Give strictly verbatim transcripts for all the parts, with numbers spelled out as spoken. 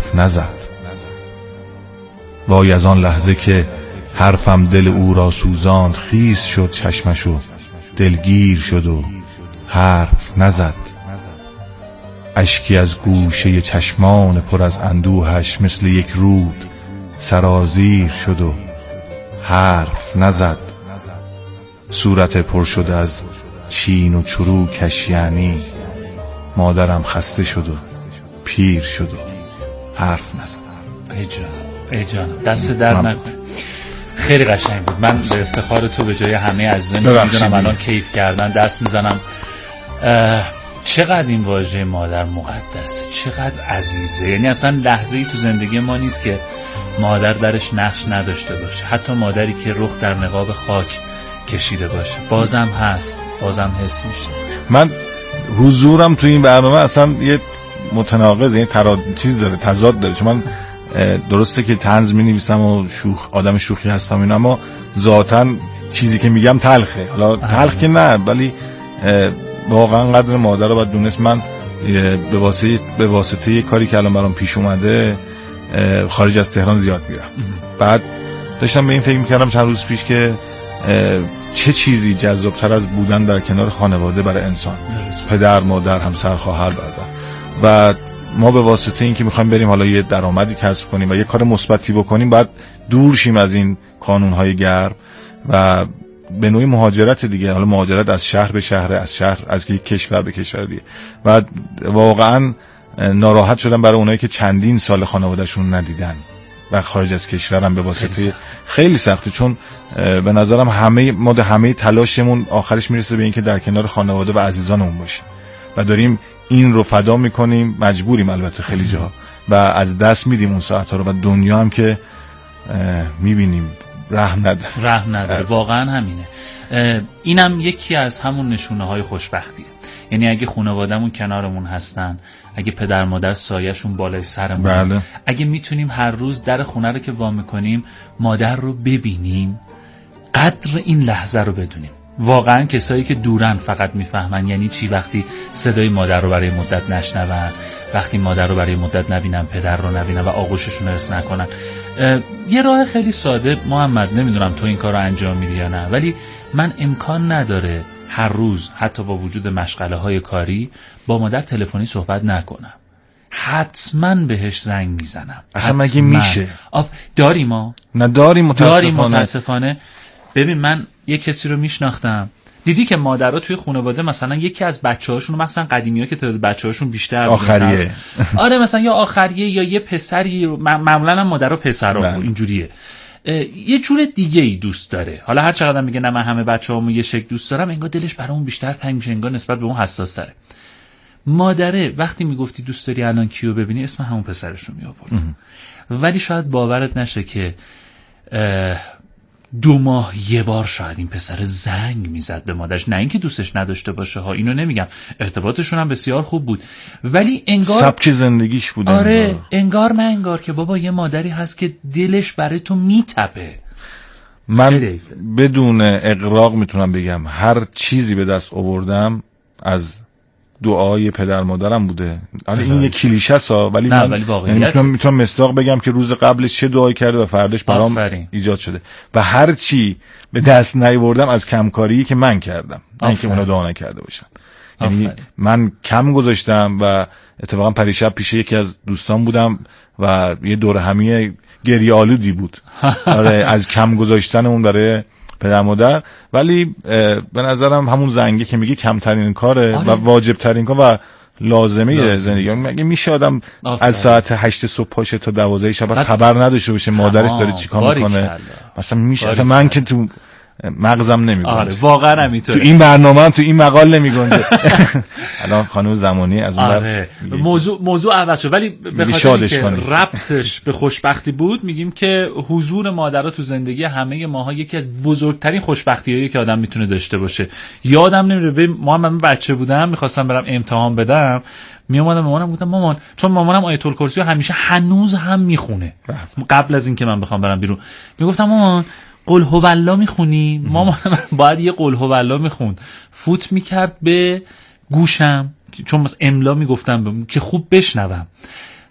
حرف نزد. وای از آن لحظه که حرفم دل او را سوزاند، خیس شد چشمش و دلگیر شد و حرف نزد. اشکی از گوشه چشمان پر از اندوهش مثل یک رود سرازیر شد و حرف نزد. صورت پر شد از چین و چروکش، یعنی مادرم خسته شد و پیر شد و حرف نزد. ای جانم ای جانم، دست در نکن. خیلی قشنگ بود. من به افتخار تو به جای همه عزیزانی که میدونم الان کیف کردن دست میزنم. چقدر این واژه مادر مقدسه، چقدر عزیزه. یعنی اصلا لحظه ای تو زندگی ما نیست که مادر درش نقش نداشته باشه. حتی مادری که رخ در نقاب خاک کشیده باشه بازم هست، بازم حس میشه. من حضورم تو این برنامه اصلا یه متناقض، یعنی ترا چیز داره، تضاد داره. چون من درسته که طنز می‌نویسم و شوخ آدم شوخی هستم اینا، اما ذاتاً چیزی که میگم تلخه. حالا تلخ که نه، ولی واقعا قدر مادر رو باید دونست. من به واسطه به واسطه یه کاری که الان برام پیش اومده خارج از تهران زیاد میرم. بعد داشتم به این فکر میکردم چند روز پیش که چه چیزی جذابتر از بودن در کنار خانواده برای انسان، پدر، مادر، همسر، خواهر، برادر. و ما به واسطه این که میخوایم بریم حالا یه درآمدی کسب کنیم و یه کار مثبتی بکنیم، باید دور شیم از این کانونهای گرم و به نوعی مهاجرت دیگه. حالا مهاجرت از شهر به شهر، از شهر از کشور به کشور دیگه. و واقعا ناراحت شدم برای اونایی که چندین سال خانوادهشون ندیدن و خارج از کشورم به واسطه خیلی, خیلی سخته. چون به نظرم همه ما همه تلاشمون آخرش میرسه به این که در کنار خانواده و عزیزانمون باشیم و داریم این رو فدا میکنیم، مجبوریم البته خیلی جاها، و از دست میدیم اون ساعتها رو. و دنیا هم که میبینیم رحم نداره، رحم نداره. واقعا همینه. اینم یکی از همون نشونه های خوشبختیه. یعنی اگه خانواده‌مون کنارمون هستن، اگه پدر مادر سایه‌شون بالای سرمون، بله. اگه میتونیم هر روز در خونه رو که وا میکنیم مادر رو ببینیم، قدر این لحظه رو بدونیم. واقعا کسایی که دورن فقط میفهمن یعنی چی وقتی صدای مادر رو برای مدت نشنون، وقتی مادر رو برای مدت نبینن، پدر رو نبینن و آغوششون رو حس نکنن. یه راه خیلی ساده محمد، نمیدونم تو این کار رو انجام میدی یا نه، ولی من امکان نداره هر روز حتی با وجود مشغله های کاری با مادر تلفنی صحبت نکنم. حتما بهش زنگ میزنم. اصلا مگه میشه؟ داریم ما؟ نه داریم متاسفانه. داریم متاسفانه. ببین من یه کسی رو میشناختم، دیدی که مادرها توی خانواده مثلا یکی از بچه‌هاشون، مثلا قدیمی‌ها که تعداد بچه‌هاشون بیشتر بود، آخریه آره مثلا یا آخریه یا یه پسری، معمولا هم مادرها پسرا اینجوریه، یه جور دیگه ای دوست داره. حالا هر چقدر میگه نه من همه بچه‌هامو یه شکل دوست دارم، انگار دلش برای اون بیشتر تنگ میشه، انگار نسبت به اون حساس تره. مادره وقتی میگفتی دوست داری الان کیو ببینی، اسم همون پسرش رو میآورد. ولی شاید باورت نشه که دو ماه یه بار شاید این پسر زنگ میزد به مادرش. نه اینکه دوستش نداشته باشه ها، اینو نمیگم، ارتباطشون هم بسیار خوب بود، ولی انگار سبک زندگیش بود. آره انگار. انگار نه انگار که بابا یه مادری هست که دلش برای تو میتپه. من بدون اغراق میتونم بگم هر چیزی به دست آوردم از دعای پدر مادرم بوده. حالا این یه کلیشه است ولی نه، من ولی یعنی میتونم میتونم مصداق بگم که روز قبلش چه دعایی کرده و فرداش برام آفرین. ایجاد شده. و هر چی به دست نیاوردم از کمکاری که من کردم، نه اینکه اونا دعا نکرده باشن. یعنی آفرین. من کم گذاشتم و اتفاقا پریشب پیش یکی از دوستان بودم و یه دور همی گریه آلودی بود آره از کم گذاشتن اون برای پدر مادر. ولی به نظرم همون زنگه که میگه کمترین کاره آره. و واجب ترین کار و لازمه لازم. زندگی. مگه میشه آدم آفره. از ساعت هشت صبح پاشه تا دوازده شب خبر نداشته باشه مادرش داره چیکار میکنه؟ مثلا میشه اصلا من که تو مغزم نمیگنجه. آره واقعا همینطوره. تو این برنامه هم تو این مقال نمیگنجه. الان خانم زمانی از اون آره. موضوع موضوع عوض شد، ولی به خاطر اینکه ربطش به خوشبختی بود میگیم که حضور مادرها تو زندگی همه ماها یکی از بزرگترین خوشبختیایی که آدم میتونه داشته باشه. یادم نمیره ما من بچه بودم میخواستم برم امتحان بدم، میومدم مامانم گفتم مامان، چون مامانم آیت الکرسی همیشه هنوز هم میخونه قبل از اینکه من بخوام برم بیرون، میگفتم مامان قل هو الله میخونی؟ مامانم باید یه قل هو الله میخوند، فوت میکرد به گوشم چون مثلا املا میگفتم که خوب بشنوم،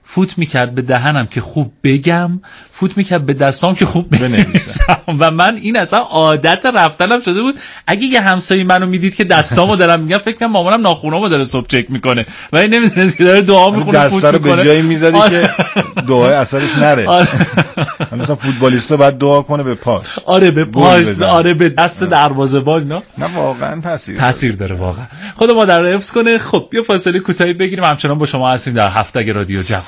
فوت میکرد به دهنم که خوب بگم، فوت میکرد به دستام که خوب بنویسم. و من این اصلا عادت رفتنم شده بود. اگه یه همسایه منو میدید که دستامو دارم میگم، فکر کنم مامانم ناخونامو داره صبح چک میکنه و این نمیدونست که داره دعا میخونه، فوت دستا رو میکنه. به جایی میزدی که دعای اثرش نره. مثلا فوتبالیستا باید دعا کنه به پاش. آره به پاش، آره به دست دروازه‌بان. نه نه واقعا تاثیر تاثیر داره واقعا. خدا ما در حفظ کنه. خب یه فاصله کوتاهی بگیریم، همچنان با شما هستیم در هفتگ رادیو جوان.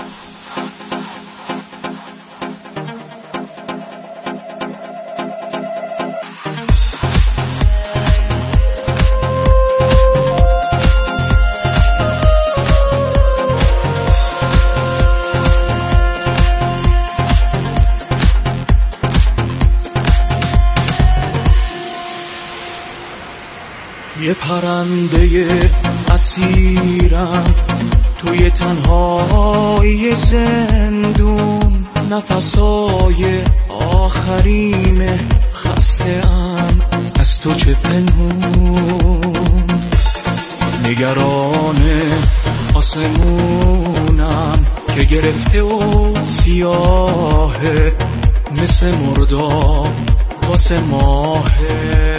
یه پرنده اسیرم توی تنهایی زندون، نفسای آخرین خسته‌ام از تو چه پنهون، نگران آسمونم که گرفته و سیاهه، مثل مرداب واسه ماهه.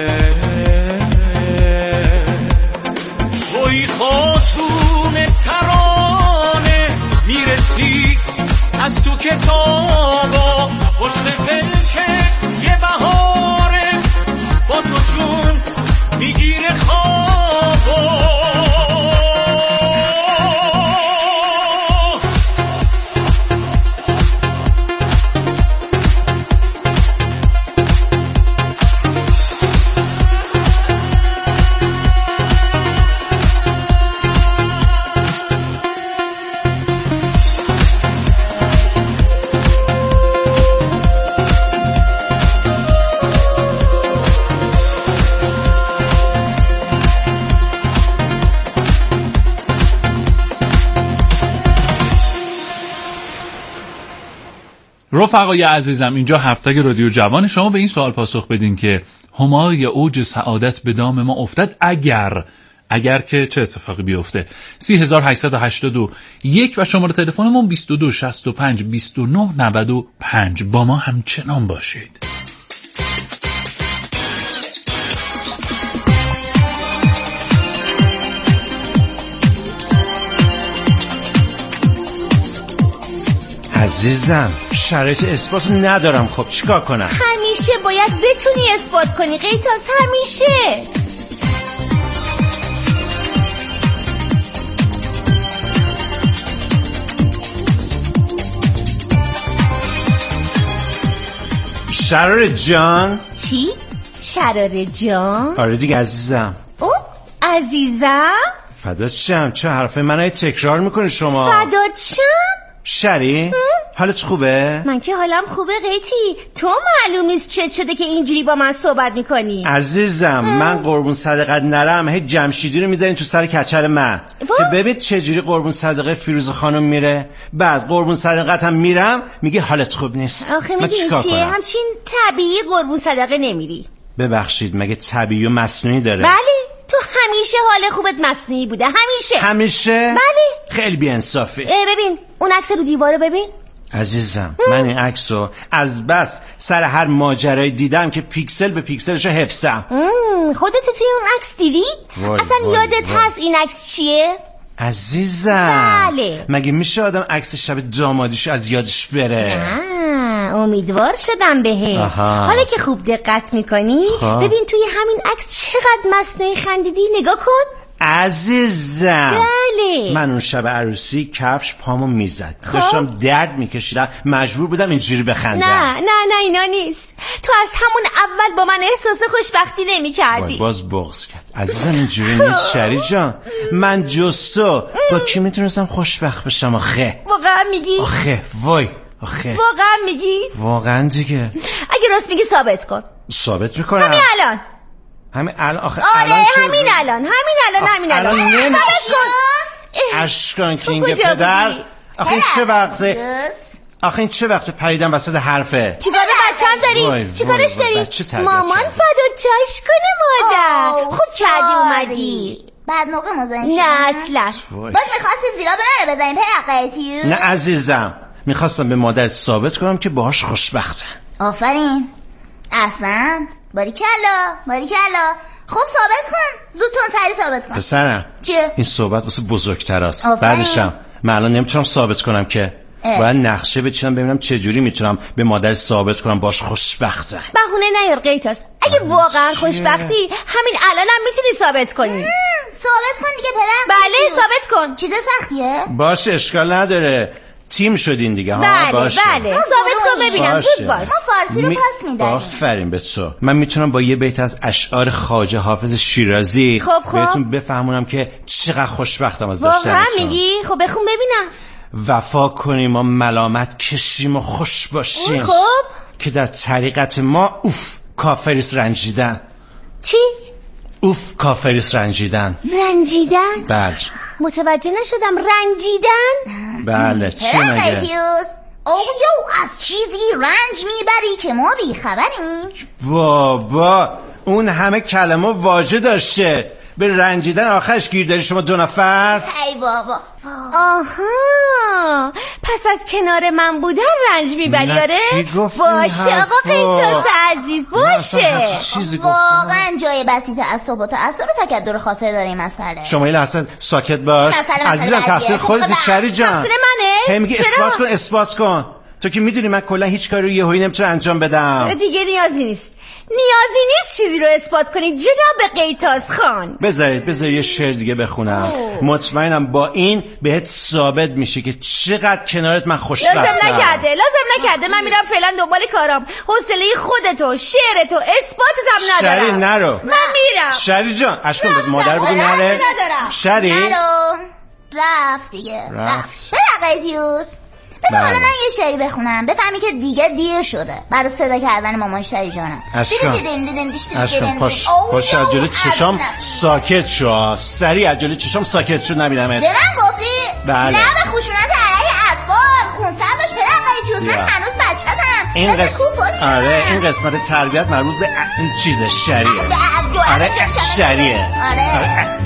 توی خاتون ترانه میرسی از تو کتابا، پشت پلکه یه بهاره با تو جون میگیره خوابا. رفقای عزیزم، اینجا هفتگ رادیو جوان. شما به این سوال پاسخ بدین که همای اوج سعادت به دام ما افتد اگر اگر که چه اتفاقی بیفته. سی هزار و هشتصد و هشتاد و یک و شماره تلفنمون بیست و دو شصت و پنج بیست و نه نود و پنج. با ما همچنان باشید. عزیزم شرایط اثبات ندارم، خب چیکار کنم؟ همیشه باید بتونی اثبات کنی قیتاز، همیشه. شرار جان. چی؟ شرار جان؟ آره دیگه عزیزم. او عزیزم؟ فدات شم، چه حرفه منو تکرار میکنی شما؟ فدات شم؟ شری؟ حالت خوبه؟ من که حالم خوبه قیتی، تو معلوم نیست چه شده که اینجوری با من صحبت میکنی. عزیزم هم. من قربون صدقت نرم هی جمشیدی رو میزنی تو سر کچل من که ببین چجوری قربون صدقه فیروز خانم میره، بعد قربون صدقت هم میرم میگه حالت خوب نیست. آخه میدونی چیه؟ همچین طبیعی قربون صدقه نمیری. ببخشید مگه طبیعی و مصنوعی داره؟ بله، تو همیشه حال خوبت مصنوعی بوده، همیشه. همیشه؟ بله. خیلی بی‌انصافی. ببین اون عکس رو دیواره ببین. عزیزم ام. من این عکسو از بس سر هر ماجرایی دیدم که پیکسل به پیکسلشو حفظم. خودت توی اون عکس دیدی؟ وای اصلا وای یادت وای. هست این عکس چیه؟ عزیزم بله. مگه میشه آدم عکس شب دامادیشو از یادش بره؟ آه، امیدوار شدم بهت. حالا که خوب دقت میکنی خواه. ببین توی همین عکس چقدر مصنوعی خندیدی، نگاه کن. عزیزم بله. من اون شب عروسی کفش پامو میزد، داشتم درد میکشیدم، مجبور بودم اینجوری بخندم. نه نه نه اینا نیست، تو از همون اول با من احساس خوشبختی نمی کردی. باز بغض کرد. عزیزم اینجوری نیست شری جان، من جز تو با کی میتونستم خوشبخت بشم؟ آخه واقعا میگی؟ آخه وای آخه واقعا میگی؟ واقعا دیگه. اگه راست میگی ثابت کن. ثابت میکنم همین الان. همین الان آخه آره الان همین الان همین الان همین الان الان نمیشه. کن اشکان کینگ پدر. آخه این چه وقته؟ آخه این چه وقته پریدم وسط حرفه؟ چیکار بچه‌م داری؟ چیکارش داری؟ مامان فدا چاش کنه مادر. خوب کردی اومدی. بعد موقع مزاحم نه اصلا. باز میخواستی زیرا به من بزنی پرقیتیو؟ نه عزیزم، میخواستم به مادرت ثابت کنم که باهاش خوشبختم. آفرین. اصلا باریکلا باریکلا. خب ثابت کن، زودتون سری ثابت کن. پسرم چیه؟ این صحبت واسه بزرگتراست. آفرین. بعدشم من الان نمیتونم ثابت کنم که اه. باید نقشه بچینم ببینم چه جوری میتونم به مادر ثابت کنم باش خوشبختم. بهونه نیار قیتاس، اگه واقعا خوشبختی همین الانم هم میتونی ثابت کنی. ثابت کن دیگه پدرم. بله ثابت کن. چیز سختیه؟ باشه اشکال نداره، تیم شدین دیگه. ها بله باشه. بله ثابت کن ببینم. زود باش. ما فارسی رو می... پس میدیم. آفرین به تو. من میتونم با یه بیت از اشعار خواجه حافظ شیرازی خب خب. بهتون بفهمونم که چقدر خوشبختم از داشتنتون. واقعا میگی؟ خب بخون ببینم. وفا کنیم ما ملامت کشیم و خوش باشیم. خب که در طریقت ما اوف کافریس رنجیدن. چی؟ اوف کافریس رنجیدن. رنجیدن؟ بله. متوجه نشدم. رنجیدن؟ بله چی مگه؟ او یو از چیزی رنج میبری که ما بیخبریم. بابا اون همه کلمه واژه داشته، به رنجیدن آخرش گیر داری شما دو نفر؟ ای بابا. آها پس از کنار من بودن رنج میبری؟ آره باشه آقا قیتاس عزیز باشه. واقعا جای بسیط اعصاب و تعصب و تکدر خاطر داره این مسئله. شما یه لحظه ساکت باش عزیزم. تقصیر خودت شری جان. تقصیر منه؟ هی میگی اثبات کن اثبات کن. تو که میدونی من کلا هیچ کاری رو یهویی نمیتونم انجام بدم. دیگه نیازی نیست، نیازی نیست چیزی رو اثبات کنی جناب قیتاس خان. بذارید بذارید یه شعر دیگه بخونم. اوه. مطمئنم با این بهت ثابت میشه که چقدر کنارت من خوشبختم. لازم نکرده لازم نکرده من میرم فعلا دنبال کارم. حوصله خودتو شعرتو اثباتت هم ندارم. شری نرو. من میرم. شری جان اشکم به مادر بگو نره. شری نرو. رفت دیگه رفت. برقیتیوز بذار حالا من یه شعری بخونم بفهمی که دیگه دیر شده برای صدا کردن مامان شری جانم. اشکم اشکم پاش پاش از جلوی چشام ساکت شو. سری از جلوی چشام ساکت شو نبینمت. به من گفتی؟ بله. نه به خشونت علیه اطفال خونسر داشت برقیتیوز. من هنوز بچه‌ام. این قسمت آره این قسمت تربیت مربوط به این چیز شریه. آره شریه. آره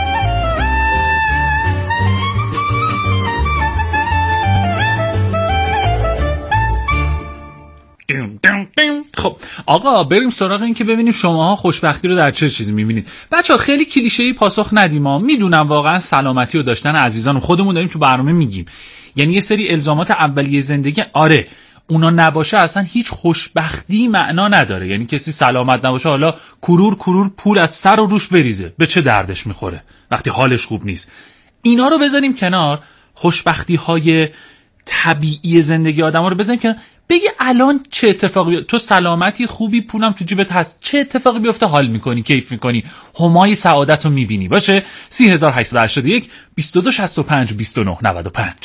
خب آقا بریم سراغ این که ببینیم شماها خوشبختی رو در چه چیزی میبینید. بچه ها خیلی کلیشه‌ای پاسخ ندیم ها. میدونم واقعا سلامتی و داشتن عزیزان خودمون داریم تو برنامه میگیم، یعنی یه سری الزامات اولیه زندگی آره اونا نباشه اصلا هیچ خوشبختی معنا نداره. یعنی کسی سلامت نباشه حالا کرور کرور پول از سر و روش بریزه به چه دردش میخوره وقتی حالش خوب نیست. اینا رو بذاریم کنار، خوشبختی های طبیعی زندگی آدم ها رو بذاریم کنار. بگی الان چه اتفاقی بیفته؟ تو سلامتی خوبی پولم تو جیبت هست، چه اتفاقی بیفته؟ حال میکنی کیف میکنی همای سعادت رو میبینی. باشه سی هزار هشتصد و هشتاد و یک بیست و دو شصت و پنج بیست و نه نود و پنج.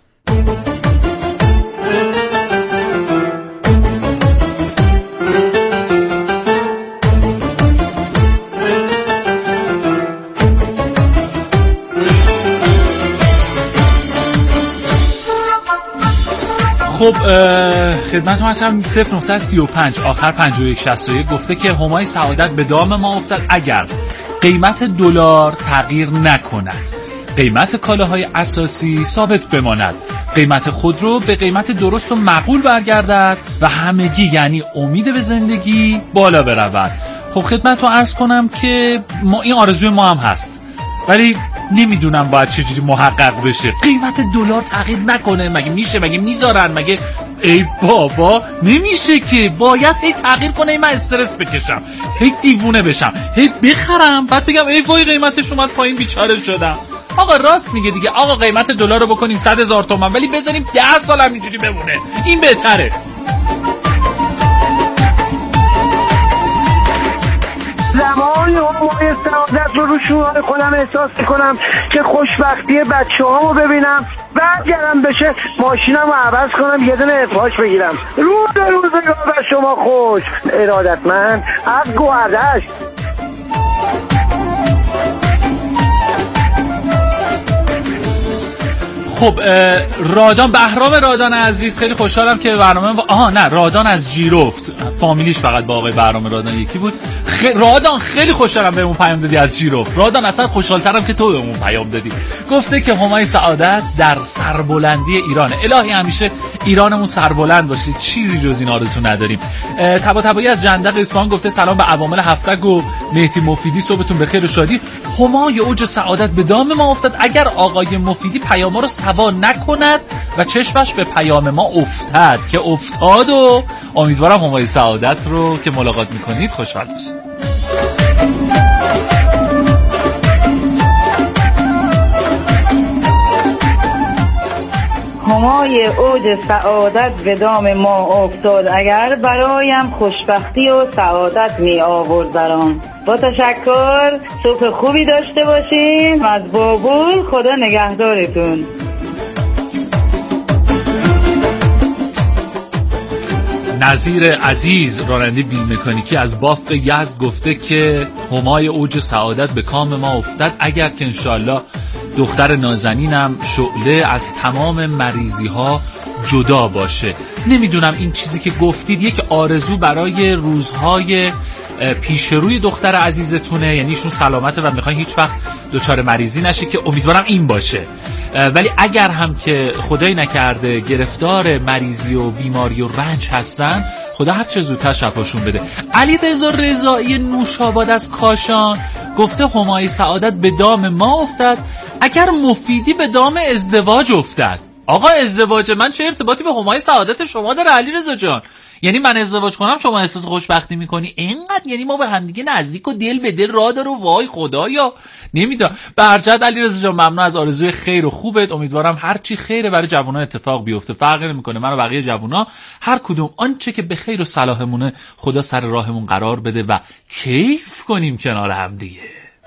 خب خدمتتون هستم. صفر نهصد و سی و پنج آخر پنجاه و یک شصت و یک گفته که همای سعادت به دام ما افتد اگر قیمت دلار تغییر نکند، قیمت کالاهای اساسی ثابت بماند، قیمت خودرو به قیمت درست و معقول برگردد و همگی یعنی امید به زندگی بالا برود. خب خدمتتون عرض کنم که ما این آرزوی ما هم هست ولی نمیدونم باید چجوری محقق بشه. قیمت دلار تغییر نکنه مگه میشه؟ مگه میذارن؟ مگه ای بابا نمیشه که، باید هی تغییر کنه. من استرس بکشم، هی دیوونه بشم، هی بخرم بعد بگم ای وای قیمتش اومد پایین بیچاره شدم. آقا راست میگه دیگه. آقا قیمت دلار رو بکنیم صد هزار تومان ولی بذاریم ده سال هم اینجوری بمونه، این بهتره. زمانی همای سعادت رو رو شوهر خودم احساس کنم که خوشبختی بچه هامو ببینم، بعد گرم بشه ماشینم رو عوض کنم یه دونه افهاش بگیرم. روز روزگار بر شما خوش. ارادتمند از گوهردشت. خب رادان، بهرام رادان عزیز، خیلی خوشحالم که برنامه با... آها نه رادان از جیرفت، فامیلیش فقط با آقای بهرام رادان یکی بود. خ... رادان خیلی خوشحالم بهمون پیام دادی از جیرفت. رادان اصلا خوشحالترم که تو بهمون پیام دادی. گفته که همای سعادت در سربلندی ایرانه. الهی همیشه ایرانمون سربلند باشه، چیزی جز این آرزو نداریم. تبا تبایی از جندق اصفهان گفته سلام به عوامل هفتگ و مهدی مفیدی، صبحتون بخیر و شادی. همای اوج سعادت به دام ما افتاد اگر آقای مفیدی پیام رو سوا نکند و چشمش به پیام ما افتاد که افتاد. و امیدوارم همای سعادت رو که ملاقات میکنید خوشحال باشید. همای اوج سعادت به دام ما افتاد اگر برایم خوشبختی و سعادت می آورد برام. با تشکر، صبح خوبی داشته باشیم. از بابول، خدا نگهدارتون. نظیر عزیز راننده بیمکانیکی از بافق یزد گفته که همای اوج سعادت به کام ما افتاد اگر که انشالله دختر نازنینم شعله از تمام مریضی ها جدا باشه. نمیدونم این چیزی که گفتید یک آرزو برای روزهای پیش روی دختر عزیزتونه، یعنی ایشون سلامته و میخواین هیچ وقت دچار مریضی نشه، که امیدوارم این باشه. ولی اگر هم که خدای نکرده گرفتار مریضی و بیماری و رنج هستن، خدا هر چه زودتر شفاشون بده. علی رضا رضایی نوشاباد از کاشان گفته همای سعادت به دام ما افتاد اگر مفیدی به دام ازدواج افتاد. آقا ازدواج من چه ارتباطی به همای سعادت شما داره علی رضا جان؟ یعنی من ازدواج کنم شما احساس خوشبختی میکنی اینقدر؟ یعنی ما به همدیگه نزدیک و دل به دل راه داره و وای خدایا نمیدونم. برجت علی رضا جان ممنون از آرزوی خیر و خوبت. امیدوارم هر چی خیره برای جوونا اتفاق بیفته، فرقی نمیکنه من و بقیه جوونا، هر کدوم آنچه که به خیر و صلاحمونه خدا سر راهمون قرار بده و کیف کنیم کنار هم دیگه.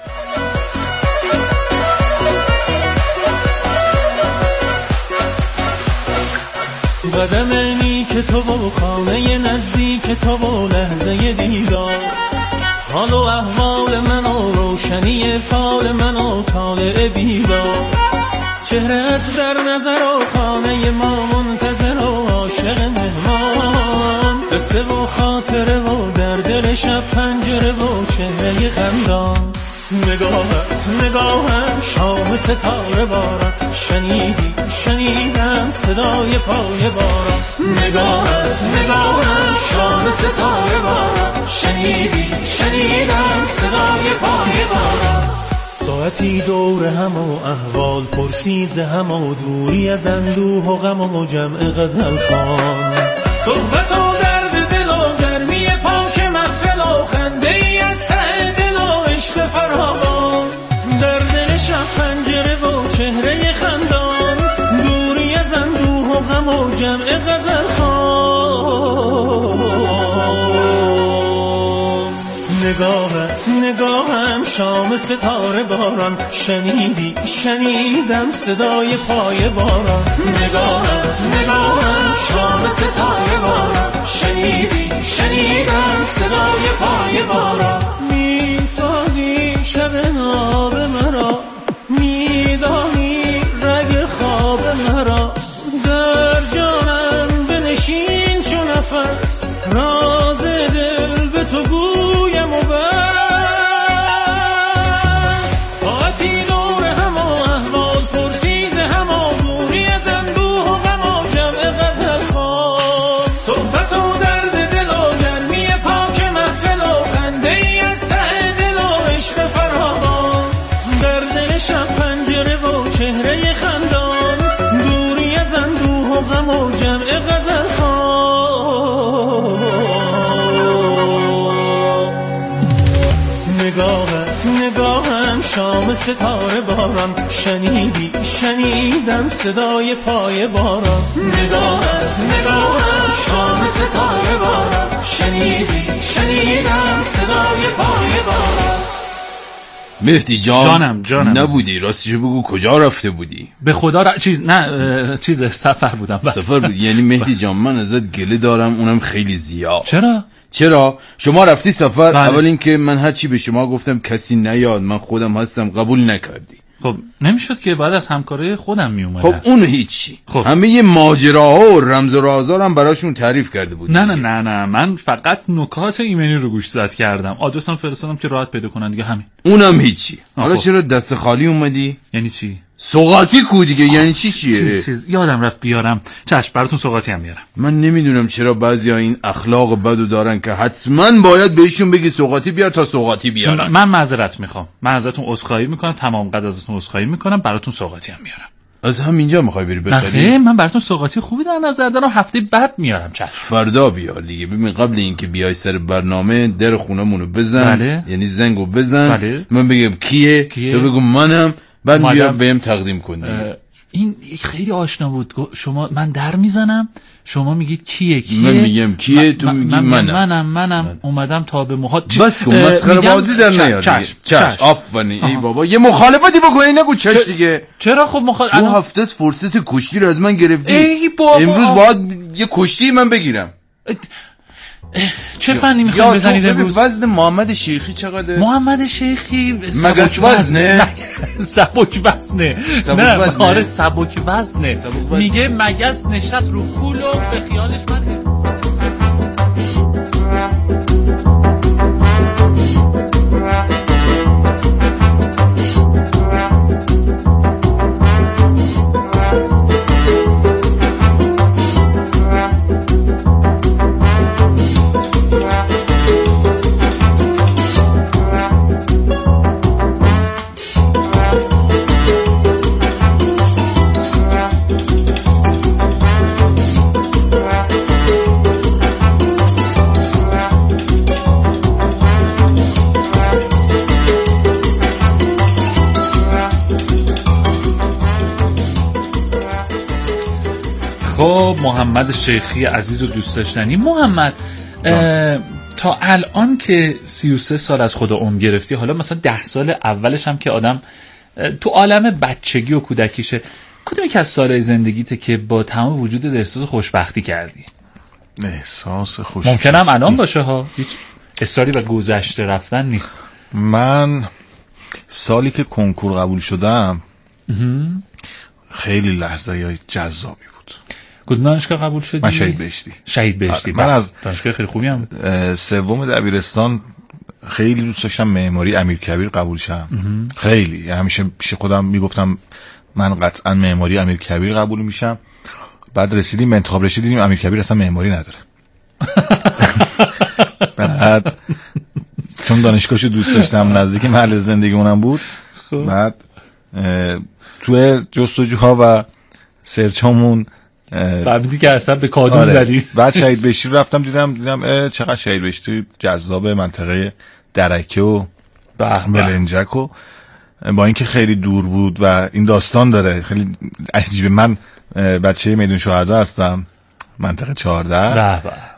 قدم نیک تو و خانه نزدیک تو و لحظه دیدار، حال و احوال من و روشنی فال من و طالع بیدار، چهرت در نظر و خانه ما منتظر و عاشق مهمان، قصه و خاطره و در دل شب پنجره و چهره خندان، نگاهت نگاهم شام ستاره باران، شنیدی شنیدم صدای پای باران، نگاهت نگاهم شام ستاره باران، شنیدی شنیدم صدای پای باران. ساعتی دور هم و احوال پرسیز هم و دوری از اندوه و غم و جمع غزل خوان، صحبت و درد دل و گرمی پاک محفل و خنده ای از ته دل و عشق فراوان، در دل شب پنجره و چهره خندان، دوری از اندوه و غم و جمع غزل خوان، نگاهت نگاهم شام ستاره باران، شنیدی شنیدم صدای پای باران، نگاهت نگاهم شام ستاره باران، شنیدی شنیدم صدای پای باران، میسازی شب ناب مرا، میدانی رگ خواب مرا، در جانم بنشین چو نفس، راز دل به تو گویم و بس، ساعتی دور هم و احوال پرسیز هم و دوری از اندوه و غم و جمع غزل خوان، صحبت و درد دل و گرمی پاک محفل و خنده ای از ته دل و عشق فراوان، در دل شب پنجره و چهره خندان، دوری از اندوه و غم و جمع غزل خوان، نگاهت نگاهم شام ستاره باران، شنیدی شنیدم صدای پای باران، نگاهت نگاهم شام ستاره باران، شنیدی شنیدم صدای پای باران. مهدی جان جانم جانم نبودی؟ راستشو بگو کجا رفته بودی؟ به خدا را... چیز نه چیز سفر بودم. سفر بود. یعنی مهدی جان من ازت گله دارم، اونم خیلی زیاد. چرا؟ چرا؟ شما رفتی سفر. بله. اول این که من هرچی به شما گفتم کسی نیاد، من خودم هستم، قبول نکردی. خب نمیشد که بعد از همکارای خودم میومد. خب اون هیچی. خب همه ماجراها و رمز و رازا رو هم براشون تعریف کرده بود. نه نه نه نه من فقط نکات ایمنی رو گوش زد کردم. آدرسم فرستادم که راحت پیدا کنن دیگه، همین. اونم هیچی. حالا چرا دست خالی اومدی؟ یعنی چی؟ سوغاتی کو دیگه. یعنی چی چیه؟ چیز یادم رفت بیارم. چشم براتون سوغاتی هم میارم. من نمیدونم چرا بعضیا این اخلاق بدو دارن که حتما باید بهشون بگی سوغاتی بیار تا سوغاتی بیارن. من معذرت میخوام. من ازتون عذرخواهی میکنم، تمام قد ازتون عذرخواهی میکنم، براتون سوغاتی هم میارم. از همینجا میخوای بری بخری؟ نه من براتون سوغاتی خوبی در نظر دارم، هفته بعد میارم. چشم. فردا بیار دیگه. ببین قبل اینکه بیای سر برنامه در خونمونو بزن. بله. یعنی زنگو بزن. بله. من بگم کیه؟ کیه؟ تو بگو منم. بعد بیا بهم تقدیم کنی. این خیلی آشنا بود. شما من در میزنم، شما میگید کیه کیه؟ من میگم کیه، تو میگی منم. منم منم من. اومدم تا به موهات. بس کن مسخره بازی در نیار. چش چش آفرین. ای بابا یه مخالفتی بکنی نگو چش دیگه. چرا خب مخالفت؟ دو هفته فرصت کشتی رو از من گرفتی. ای بابا امروز باید یه کشتی من بگیرم. چه فنی میخوای بزنید امروز؟ وزن محمد شیخی چقدره؟ محمد شیخی مگس وزنه؟ سبک وزنه. نه آره سبک وزنه. میگه مگس نشست رو کول و به خیالش من. خب محمد شیخی عزیز و دوست داشتنی، محمد تا الان که سی و سه سال از خدا عمر گرفتی، حالا مثلا ده سال اولش هم که آدم تو عالم بچگی و کودکیشه، کدوم یک از سالهای زندگیته که با تمام وجود احساس خوشبختی کردی؟ احساس خوشبختی ممکنه هم الان باشه ها، هیچ اصراری به گذشته رفتن نیست. من سالی که کنکور قبول شدم خیلی لحظه جذابی بود. کدوم دانشگاه قبول شدی؟ من شهید بهشتی. شهید بهشتی. من از دانشگاه خیلی خوبی هم سوم دبیرستان خیلی دوست داشتم معماری امیرکبیر قبول شم. خیلی همیشه پیش خودم میگفتم من قطعا معماری امیرکبیر قبول میشم. بعد رسیدیم انتخاب رشته دیدیم امیرکبیر اصلا معماری نداره. بعد چون دانشگاهشو دوست داشتم نزدیک محل زندگیمونم بود، بعد توی جستجوها و سرچامون فهمیدی که اصلا به کادو آره. زدی. بعد شهید بهشتی رفتم دیدم دیدم چقدر شهید بهشتی جذاب، منطقه درکه و بلنجک و با اینکه خیلی دور بود و این داستان داره خیلی عجیبه. من بچه میدون شهدا هستم، منطقه چهارده.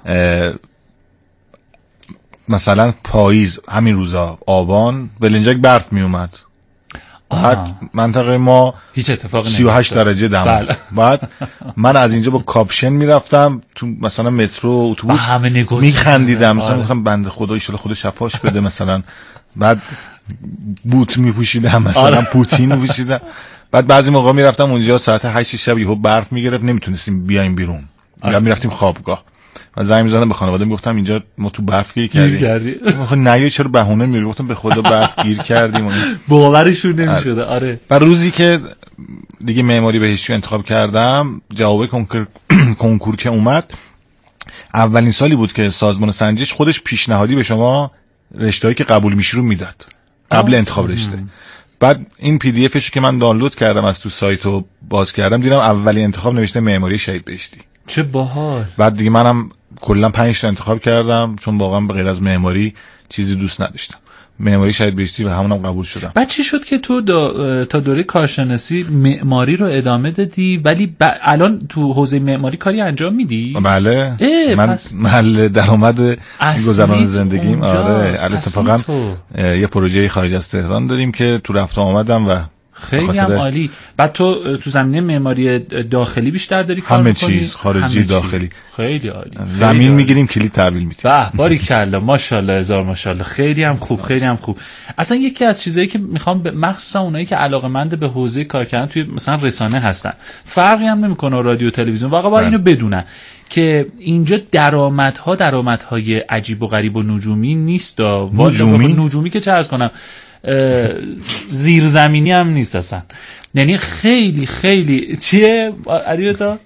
مثلا پاییز همین روزا آبان بلنجک برف می اومد. بعد منطقه ما هیچ اتفاقی سی و هشت درجه دم. بله. بعد من از اینجا با کاپشن میرفتم تو مثلا مترو اتوبوس میخندیدم، مثلا گفتم بنده خدا ان شاءالله خود شفاش بده مثلا. بعد بوت میپوشیدم مثلا پوتین میپوشیدم. بعد بعضی موقع میرفتم اونجا ساعت هشت شب یهو برف میگرفت نمیتونستیم بیایم بیرون. بعد میرفتیم خوابگاه. من زنگ می‌زدم به خانواده میگفتم اینجا ما تو برف گیر کردیم. آخه نه چرا بهونه میگی؟ گفتم به خدا برف گیر کردیم. باورشون نمیشده. آره. بعد روزی که دیگه معماری بهشتی انتخاب کردم، جواب کنکور کنکور که اومد، اولین سالی بود که سازمان سنجش خودش پیشنهادی به شما رشته‌ای که قبول میشی رو میداد قبل آه. انتخاب رشته. بعد این پی دی افش که من دانلود کردم از تو سایتو باز کردم، دیدم اولین انتخاب نوشته معماری شهید بهشتی. چه باحال. بعد دیگه منم کلا پنج تا انتخاب کردم چون واقعا به غیر از معماری چیزی دوست نداشتم. معماری شهید بهشتی و همونم قبول شدم. بعد چی شد که تو دا تا دوره کارشناسی معماری رو ادامه دادی ولی ب... الان تو حوزه معماری کاری انجام میدی؟ بله. من پس... محل درآمد گذران زندگیم آره. اتفاقا یه پروژه خارج از تهران داریم که تو رفت آمدم و خیلی هم عالی. بعد تو تو زمینه معماری داخلی بیشتر داری کار همه می‌کنی؟ چیز خارجی همه داخلی. چیز. خیلی عالی. زمین میگیریم کلید تحویل میدیم. به باریکلا ماشاءالله هزار ماشاءالله. خیلی هم خوب خیلی هم خوب. اصلا یکی از چیزایی که میخوام مخصوصا اونایی که علاقه‌مند به حوزه کار کردن توی مثلا رسانه هستن، فرقی هم نمیکنه رادیو تلویزیون، واقعا باید اینو بدونن که اینجا درآمدها درآمدهای عجیب و غریب و نجومی نیست. نجومی نجومی که چه عرض کنم زیرزمینی هم نیست اصلا. یعنی خیلی خیلی چیه علیرضا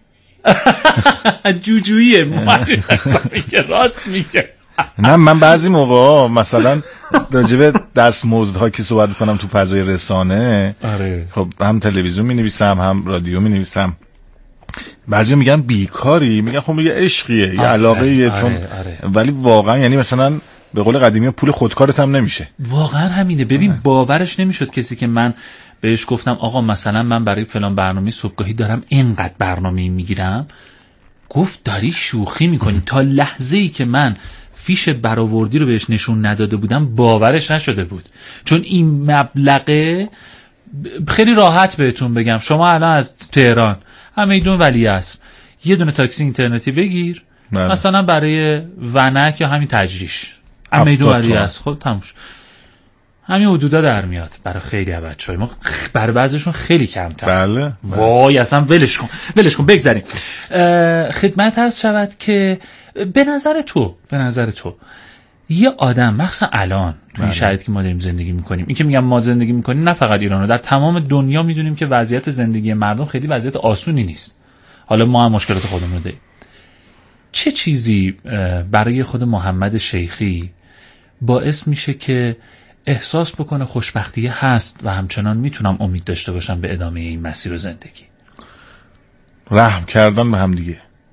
جوجویه میگه راست میگه. نه من بعضی موقع مثلا راجبه دستمزدها که صحبت کنم تو فضای رسانه، آره. خب هم تلویزیون می نویسم هم رادیو می نویسم، بعضی میگن بیکاری، میگن خب میگه عشقیه یا علاقه‌ایه، آره، چون آره. ولی واقعا یعنی مثلا به قول قدیمی پول خودکارت هم نمیشه. واقعا همینه. ببین آه. باورش نمیشد کسی که من بهش گفتم آقا مثلا من برای فلان برنامه صبحگاهی دارم اینقدر برنامه میگیرم، گفت داری شوخی میکنی. تا لحظه‌ای که من فیش برآوردی رو بهش نشون نداده بودم باورش نشده بود، چون این مبلغه خیلی راحت بهتون بگم شما الان از تهران همیدون ولیعصر یه دونه تاکسی اینترنتی بگیر بله. مثلا برای ونک یا همین تجریش همیدون ولیعصر خود تموش همین حدودا در میاد برای خیلی از بچهای ما، برای بعضیشون خیلی کمتر. بله وای اصلا ولش کن ولش کن بگذاریم. خدمت عرض شود که به نظر تو به نظر تو یه آدم مخصوصا الان تو این شرایطی که ما داریم زندگی میکنیم، این که میگم ما زندگی میکنیم نه فقط ایران، در تمام دنیا میدونیم که وضعیت زندگی مردم خیلی وضعیت آسونی نیست، حالا ما هم مشکلات خودمون رو داریم. چه چیزی برای خود محمد شیخی باعث میشه که احساس بکنه خوشبختی هست و همچنان میتونم امید داشته باشم به ادامه این مسیر و زندگی؟ رحم کردن به هم دیگه.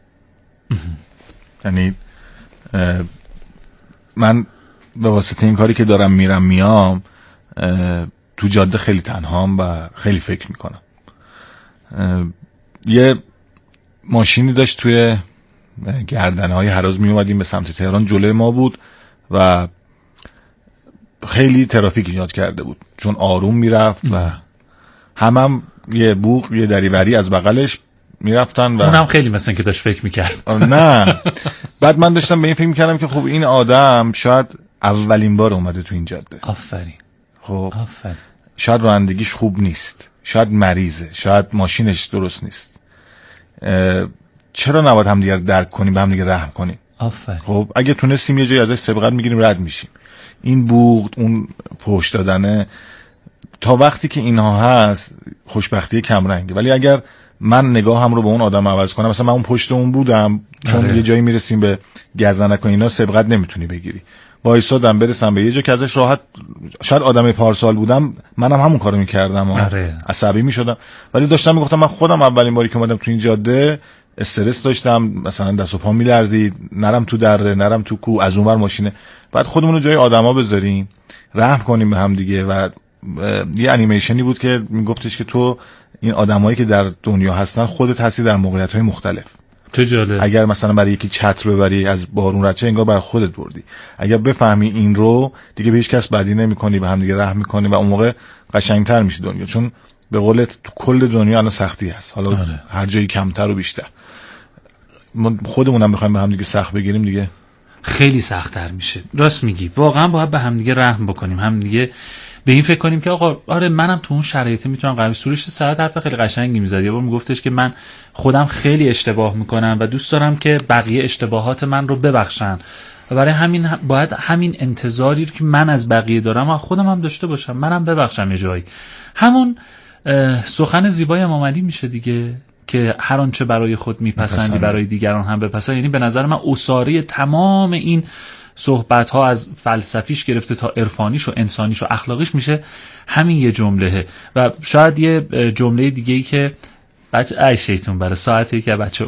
یعنی من به واسطه این کاری که دارم میرم میام تو جاده خیلی تنهام و خیلی فکر میکنم. یه ماشینی داشت توی گردنهای هراز می اومدیم به سمت تهران، جلوی ما بود و خیلی ترافیک ایجاد کرده بود چون آروم میرفت و هم هم یه بوق یه دریوری از بغلش میرفتن و اونم خیلی مثلا که داشت فکر میکرد. نه بعد من داشتم به این فکر میکردم که خب این آدم شاید اولین بار اومده تو این جاده. آفرین. خب آفرین. شاید رانندگیش خوب نیست، شاید مریضه، شاید ماشینش درست نیست. چرا نباید هم دیگر درک کنیم، به هم دیگه رحم کنیم؟ آفرین. خب اگه تونستیم یه جایی ازش سبقت میگیریم رد میشیم. این بوغد، اون فحش دادنه، تا وقتی که اینها هست خوشبختی کمرنگه. ولی اگر من نگاهم رو به اون آدم عوض کنم، مثلا من اون پشت اون بودم، چون آره. یه جایی میرسیم به گزنک و اینا سبقت نمیتونی بگیری، وایسادم برسم به یه جا که ازش راحت، شاید آدم پارسال بودم منم همون کارو میکردم و آره. عصبی میشدم، ولی داشتم میگفتم من خودم اولین باری که اومدم تو این جاده استرس داشتم، مثلا دست و پا میلرزید، نرم تو دره نرم تو کو، از اونور ماشینه. بعد خودمون رو جای آدما بذاریم، رحم کنیم به هم دیگه. و یه انیمیشنی بود که میگفتش که تو این آدمایی که در دنیا هستن خودت هستی در موقعیت‌های مختلف. چه جالب. اگر مثلا برای یکی چتر ببری از بارون رچه، انگار برای خودت بردی. اگر بفهمی این رو دیگه به هیچ کس بدی نمی‌کنی، به هم دیگه رحم می‌کنی و اون موقع قشنگتر میشه دنیا. چون به قولت تو کل دنیا الان سختی هست، حالا آره. هر جایی کمتر و بیشتر. ما خودمونم بخوایم به هم دیگه سخت بگیریم دیگه خیلی سخت‌تر میشه. راست میگی، واقعا باید به هم دیگه رحم بکنیم، هم دیگه به این فکر کنیم که آقا آره منم تو اون شرایط میتونم قوی. سروش ساعت حرف خیلی قشنگی میزد، یه بار میگفتش که من خودم خیلی اشتباه میکنم و دوست دارم که بقیه اشتباهات من رو ببخشن و برای همین باید همین انتظاری رو که من از بقیه دارم و خودم هم داشته باشم، منم ببخشم یه جایی. همون سخن زیبای امام علی میشه دیگه که هر آنچه برای خود میپسندی برای دیگران هم بپسند. یعنی به نظر من اساره تمام این صحبت ها از فلسفیش گرفته تا عرفانیش و انسانیش و اخلاقیش میشه همین یه جمله. و شاید یه جمله دیگه ای که بچه ای شیطون برای ساعتی که بچه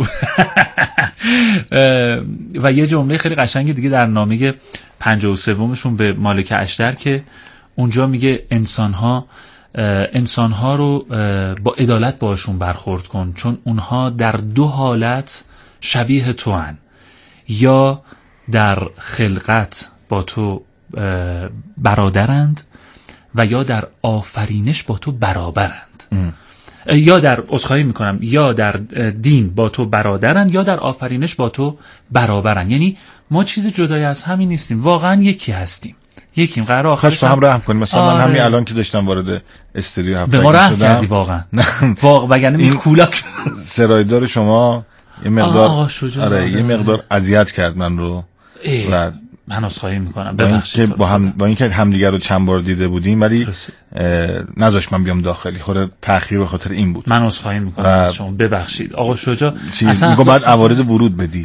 و یه جمله خیلی قشنگ دیگه در نامه پنجاه و سومشون به مالک اشتر که اونجا میگه انسان ها انسان ها رو با عدالت باشون برخورد کن، چون اونها در دو حالت شبیه تو هن، یا در خلقت با تو برادرند و یا در آفرینش با تو برابرند. ام. یا در عذرخواهی میکنم یا در دین با تو برادرن یا در آفرینش با تو برابرن. یعنی ما چیز جدای از همین نیستیم، واقعا یکی هستیم، یکیم. قرار آخرش هم رحم کنیم. مثلا آره. من همین الان که داشتم وارد استریو هفته به ما رحم کردی واقعا. واقعا وگرنه این کولاک سرایدار شما یه مقدار آره یه مقدار اذیت کرد من رو و من عذرخواهی میکنم ببخشید. با هم با اینکه همدیگه رو چند بار دیده بودیم ولی نذاش من بیام داخلی، خود تأخیر به خاطر این بود. من عذرخواهی میکنم از شما، ببخشید آقا شجاع. اصلا میگم بعد عوارض ورود بدی.